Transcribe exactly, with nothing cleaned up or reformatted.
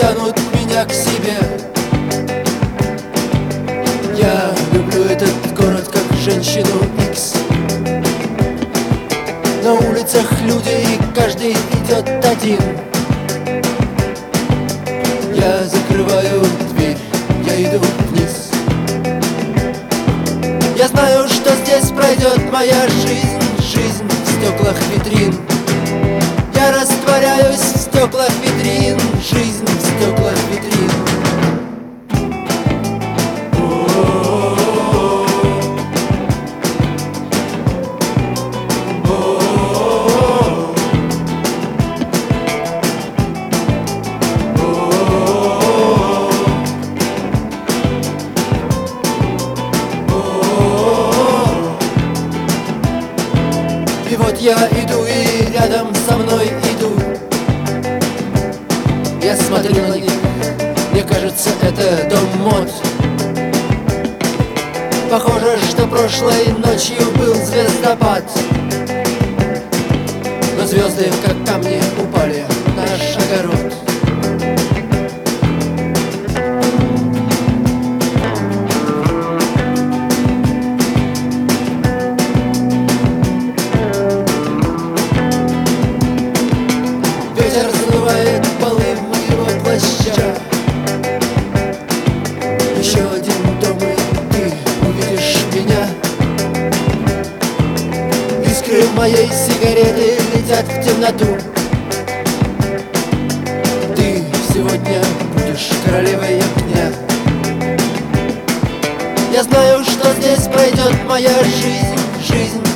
тянут меня к себе. Я люблю этот город как женщину Икс. На улицах люди, и каждый идет один. Я закрываю дверь, я иду вниз. Я знаю, что здесь пройдет моя жизнь, жизнь в стеклах витрин. Я растворяюсь в стеклах витрин, жизнь в стеклах витрин. И вот я иду, и рядом со мной идут. Я смотрю на них, мне кажется, это дом мод. Похоже, что прошлой ночью был звездопад, но звезды, как камни, упали в наш огород. Ветер разрывает полы моего плаща. Еще один дом, и ты увидишь меня. Искры моей сигареты летят в темноту. Ты сегодня будешь королевой огня. Я знаю, что здесь пройдет моя жизнь, жизнь